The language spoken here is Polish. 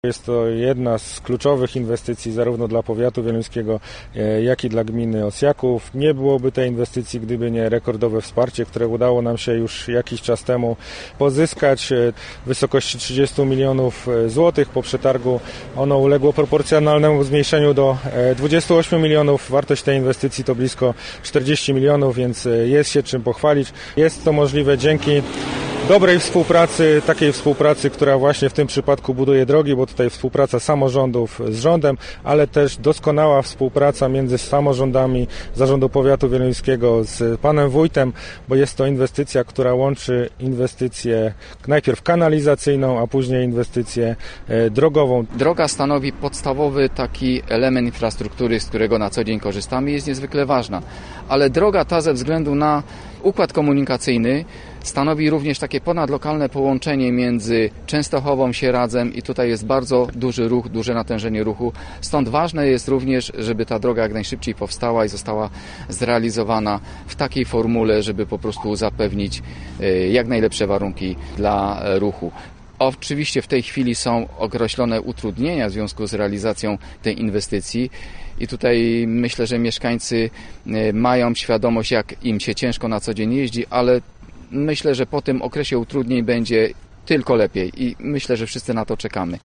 Jest to jedna z kluczowych inwestycji zarówno dla powiatu wieluńskiego, jak i dla gminy Osjaków. Nie byłoby tej inwestycji, gdyby nie rekordowe wsparcie, które udało nam się już jakiś czas temu pozyskać w wysokości 30 milionów złotych. Po przetargu ono uległo proporcjonalnemu zmniejszeniu do 28 milionów. Wartość tej inwestycji to blisko 40 milionów, więc jest się czym pochwalić. Jest to możliwe dzięki dobrej współpracy, takiej współpracy, która właśnie w tym przypadku buduje drogi, bo tutaj współpraca samorządów z rządem, ale też doskonała współpraca między samorządami Zarządu Powiatu Wieluńskiego z panem wójtem, bo jest to inwestycja, która łączy inwestycję najpierw kanalizacyjną, a później inwestycję drogową. Droga stanowi podstawowy taki element infrastruktury, z którego na co dzień korzystamy, jest niezwykle ważna, ale droga ta ze względu na układ komunikacyjny stanowi również takie ponadlokalne połączenie między Częstochową, Sieradzem i tutaj jest bardzo duży ruch, duże natężenie ruchu. Stąd ważne jest również, żeby ta droga jak najszybciej powstała i została zrealizowana w takiej formule, żeby po prostu zapewnić jak najlepsze warunki dla ruchu. Oczywiście w tej chwili są określone utrudnienia w związku z realizacją tej inwestycji i tutaj myślę, że mieszkańcy mają świadomość, jak im się ciężko na co dzień jeździ, ale myślę, że po tym okresie utrudnień będzie tylko lepiej i myślę, że wszyscy na to czekamy.